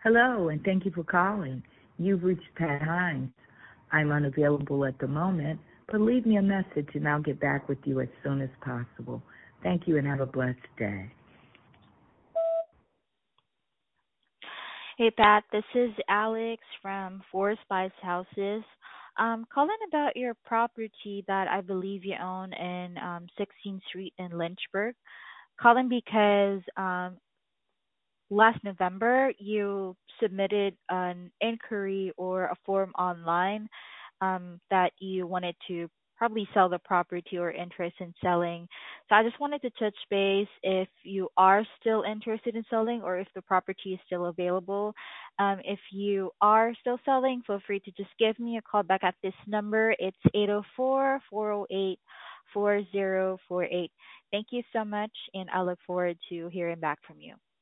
Hello, and thank you for calling. You've reached Pat Hines. I'm unavailable at the moment, but leave me a message and I'll get back with you as soon as possible. Thank you and have a blessed day. Hey Pat, this is Alex from Four Spice Houses. Calling about your property that I believe you own in 16th Street in Lynchburg. Calling because last November you submitted an inquiry or a form online that you wanted to probably sell the property or interest in selling. So I just wanted to touch base if you are still interested in selling or if the property is still available. If you are still selling, feel free to just give me a call back at this number. It's 804-408-4048. Thank you so much, and I look forward to hearing back from you.